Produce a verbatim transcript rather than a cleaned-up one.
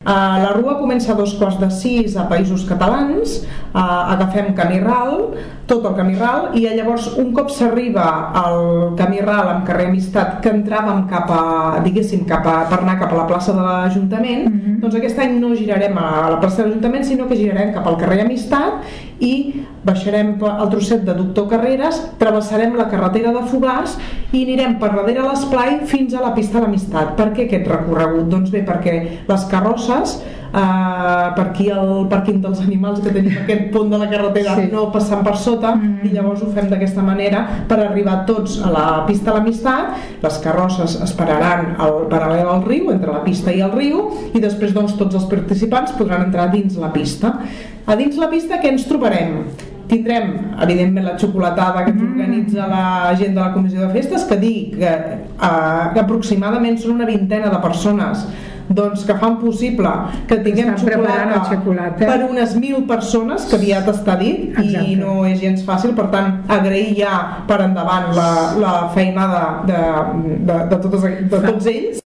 Uh, la rua comença a dos quarts de sis a Països Catalans, uh, agafem camí ral, tot el camí ral, i llavors un cop s'arriba al camí ral amb carrer Amistat, que entràvem cap a, diguéssim, cap a, per anar cap a la plaça de l'Ajuntament, mm-hmm. doncs aquest any no girarem a la plaça de l'Ajuntament, sinó que girarem cap al carrer Amistat i baixarem el trosset de Doctor Carreras, travessarem la carretera de Fogars i anirem per darrere l'esplai fins a la pista de l'Amistat. Per què aquest recorregut? Doncs bé, perquè les carrosses, eh, per aquí el pàrquing dels animals que tenim aquest pont de la carretera sí. no passant per sota, mm-hmm. i llavors ho fem d'aquesta manera per arribar tots a la pista de l'Amistat. Les carrosses es pararan al paral·lel al riu, entre la pista i el riu, i després doncs, tots els participants podran entrar dins la pista. A dins la pista què ens trobarem? Tindrem, evidentment, la xocolatada que mm. organitza la gent de la Comissió de Festes, que dic que, eh, que aproximadament són una vintena de persones doncs, que fan possible que tinguem xocolata, xocolata per unes mil persones, que aviat està dit. Exacte. I no és gens fàcil, per tant agrair ja per endavant la, la feinada de, de, de, totes, de tots ells.